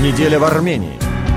Неделя в Армении.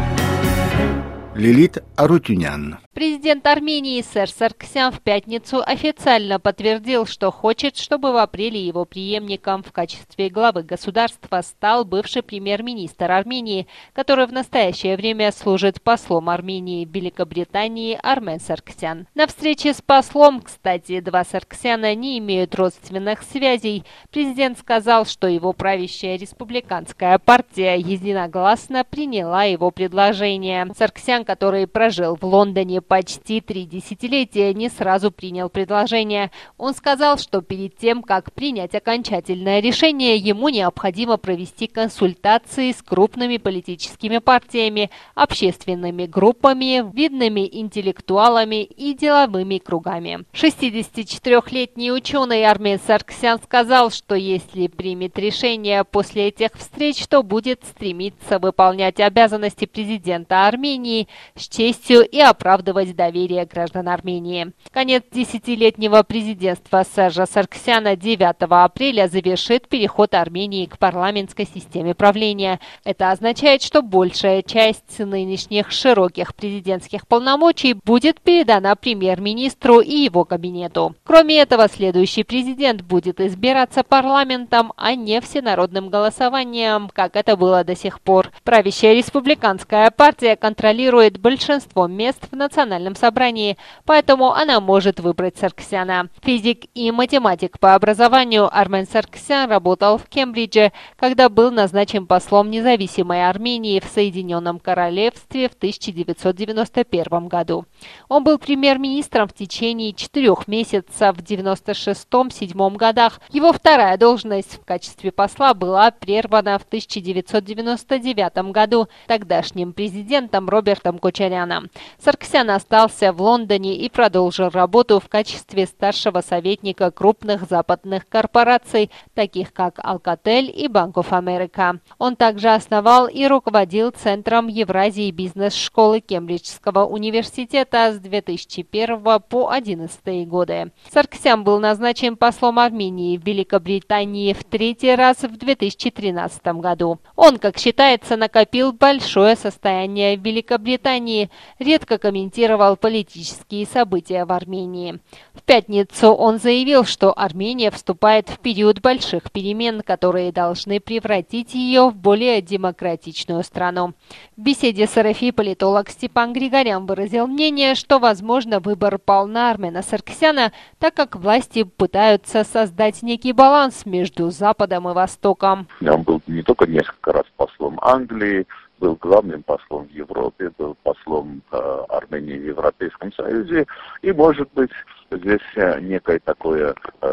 Лилит Арутюнян. Президент Армении Серж Саргсян в пятницу официально подтвердил, что хочет, чтобы в апреле его преемником в качестве главы государства стал бывший премьер-министр Армении, который в настоящее время служит послом Армении в Великобритании Армен Саргсян. На встрече с послом, кстати, два Саргсяна не имеют родственных связей. Президент сказал, что его правящая республиканская партия единогласно приняла его предложение. Саргсян, который прожил в Лондоне почти 3 десятилетия, не сразу принял предложение. Он сказал, что перед тем, как принять окончательное решение, ему необходимо провести консультации с крупными политическими партиями, общественными группами, видными интеллектуалами и деловыми кругами. 64-летний ученый Армен Саргсян сказал, что если примет решение после этих встреч, то будет стремиться выполнять обязанности президента Армении с честью и оправдывать доверие граждан Армении. Конец десятилетнего президентства Сержа Саргсяна 9 апреля завершит переход Армении к парламентской системе правления. Это означает, что большая часть нынешних широких президентских полномочий будет передана премьер-министру и его кабинету. Кроме этого, следующий президент будет избираться парламентом, а не всенародным голосованием, как это было до сих пор. Правящая республиканская партия контролирует большинство мест в национальном собрании, поэтому она может выбрать Саргсяна. Физик и математик по образованию Армен Саргсян работал в Кембридже, когда был назначен послом независимой Армении в Соединенном Королевстве в 1991 году. Он был премьер-министром в течение 4 месяцев в 1996-1997 годах. Его вторая должность в качестве посла была прервана в 1999 году тогдашним президентом Робертом Кочаряном. Саргсян остался в Лондоне и продолжил работу в качестве старшего советника крупных западных корпораций, таких как Alcatel и Bank of America. Он также основал и руководил Центром Евразии бизнес-школы Кембриджского университета с 2001 по 2011 годы. Саргсян был назначен послом Армении в Великобритании в 3-й раз в 2013 году. Он, как считается, накопил большое состояние в Великобритании, редко комментировал политические события в Армении. В пятницу он заявил, что Армения вступает в период больших перемен, которые должны превратить ее в более демократичную страну. В беседе с РФИ политолог Степан Григорян выразил мнение, что, возможно, выбор пал на Армена Саргсяна, так как власти пытаются создать некий баланс между Западом и Востоком. Он был не только несколько раз послом Англии, был главным послом в Европе, был послом Армении в Европейском Союзе, и, может быть, здесь некий такой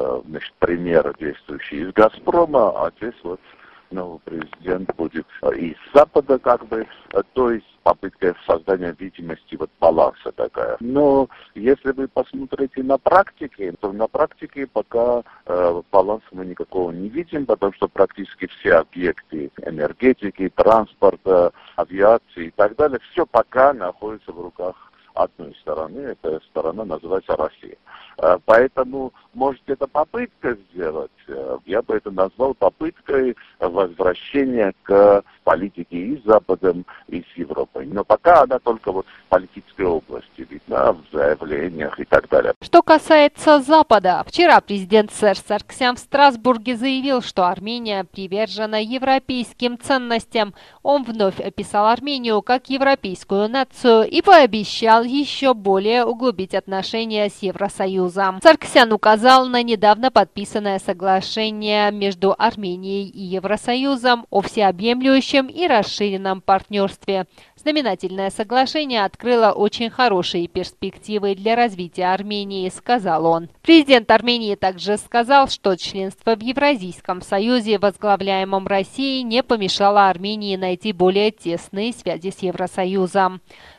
пример, действующий из «Газпрома», а здесь вот новый президент будет из Запада, то есть попытка создания видимости баланса такая. Но если вы посмотрите на практике, то на практике пока баланса мы никакого не видим, потому что практически все объекты энергетики, транспорта, авиации и так далее, все пока находится в руках одной стороны, эта сторона называется Россия. Поэтому, может, это попытка сделать, я бы это назвал попыткой возвращения к политике и с Западом, и с Европой. Но пока она только в политической области видна, в заявлениях и так далее. Что касается Запада, вчера президент Серж Саргсян в Страсбурге заявил, что Армения привержена европейским ценностям. Он вновь описал Армению как европейскую нацию и пообещал еще более углубить отношения с Евросоюзом. Саргсян указал на недавно подписанное соглашение между Арменией и Евросоюзом о всеобъемлющем и расширенном партнерстве. Знаменательное соглашение открыло очень хорошие перспективы для развития Армении, сказал он. Президент Армении также сказал, что членство в Евразийском союзе, возглавляемом Россией, не помешало Армении найти более тесные связи с Евросоюзом.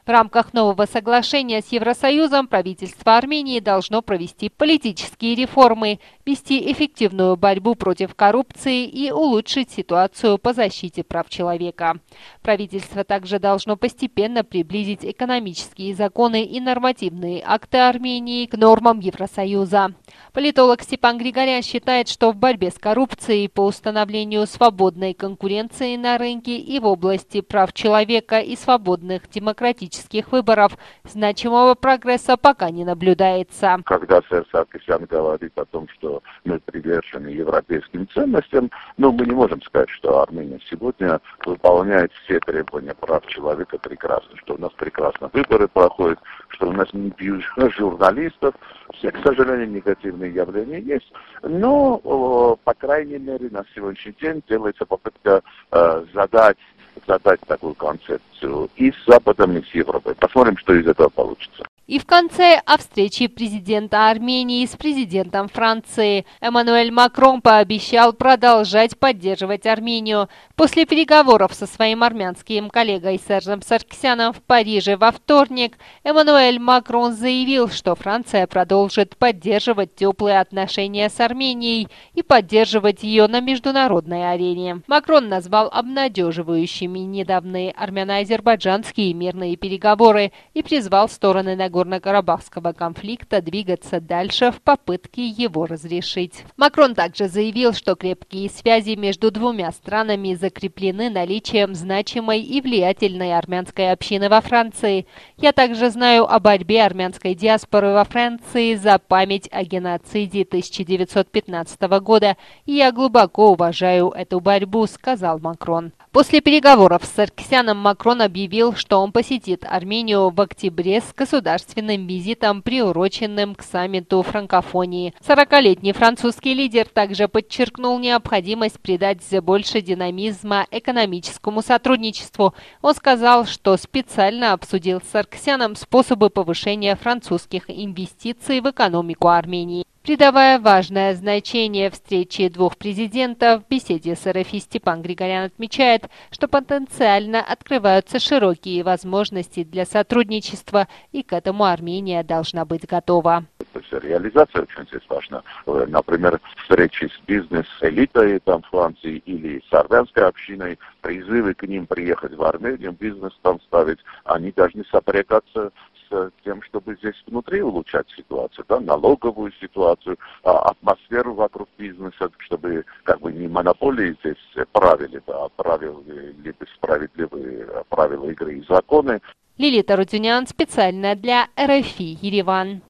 В рамках нового соглашения с Евросоюзом правительство Армении должно провести политические реформы, вести эффективную борьбу против коррупции и улучшить ситуацию по защите прав человека. Правительство также должно постепенно приблизить экономические законы и нормативные акты Армении к нормам Евросоюза. Политолог Степан Григорян считает, что в борьбе с коррупцией по установлению свободной конкуренции на рынке и в области прав человека и свободных демократических выборов значимого прогресса пока не наблюдается. Когда сэр Саркисян говорит о том, что мы привержены европейским ценностям, но мы не можем сказать, что Армения сегодня выполняет все требования прав человека прекрасно, что у нас прекрасно выборы проходят, что у нас не бьют журналистов. Все, к сожалению, негативные явления есть, но, по крайней мере, на сегодняшний день делается попытка задать такую концепцию и с Западом, и с Европой. Посмотрим, что из этого получится. И в конце о встрече президента Армении с президентом Франции. Эммануэль Макрон пообещал продолжать поддерживать Армению. После переговоров со своим армянским коллегой Сержем Саркисяном в Париже во вторник, Эммануэль Макрон заявил, что Франция продолжит поддерживать теплые отношения с Арменией и поддерживать ее на международной арене. Макрон назвал обнадеживающими недавние армяно-азербайджанские мирные переговоры и призвал стороны Нагорно-Карабахского конфликта двигаться дальше в попытке его разрешить. Макрон также заявил, что крепкие связи между двумя странами закреплены наличием значимой и влиятельной армянской общины во Франции. Я также знаю о борьбе армянской диаспоры во Франции за память о геноциде 1915 года, и я глубоко уважаю эту борьбу, сказал Макрон. После переговоров с Саркисяном Макрон объявил, что он посетит Армению в октябре с государственным визитом, приуроченным к саммиту франкофонии. 40-летний французский лидер также подчеркнул необходимость придать больше динамизма экономическому сотрудничеству. Он сказал, что специально обсудил с Саркисяном способы повышения французских инвестиций в экономику Армении. Придавая важное значение встрече двух президентов, в беседе с РФИ Степан Григорян отмечает, что потенциально открываются широкие возможности для сотрудничества, и к этому Армения должна быть готова. Реализация очень здесь важна. Например, встречи с бизнес-элитой там Франции или с армянской общиной, призывы к ним приехать в Армению, бизнес там ставить, они должны сопрягаться с тем, чтобы здесь внутри улучшать ситуацию, да, налоговую ситуацию, атмосферу вокруг бизнеса, чтобы как бы не монополии здесь правили, да, а правили справедливые правила игры и законы. Лилита Рудзюнян специально для РФИ Ереван.